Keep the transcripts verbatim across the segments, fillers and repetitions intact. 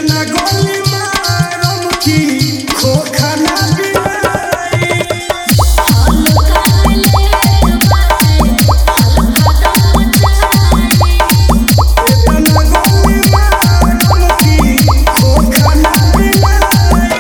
इतना गोली मारम की खोखा ना बिलाई इतना गोली मारम की खोखा ना बिलाई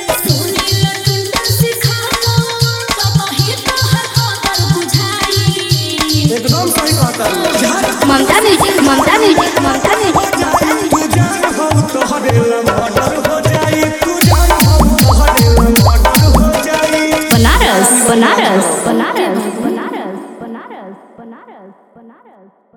एकदम सही कहता Mamta music Mamta music Mamta music तू जान हो तोहरे मर्डर हो जाई तू जान हो तोहरे मर्डर हो जाई बनारस बनारस बनारस बनारस बनारस बनारस बनारस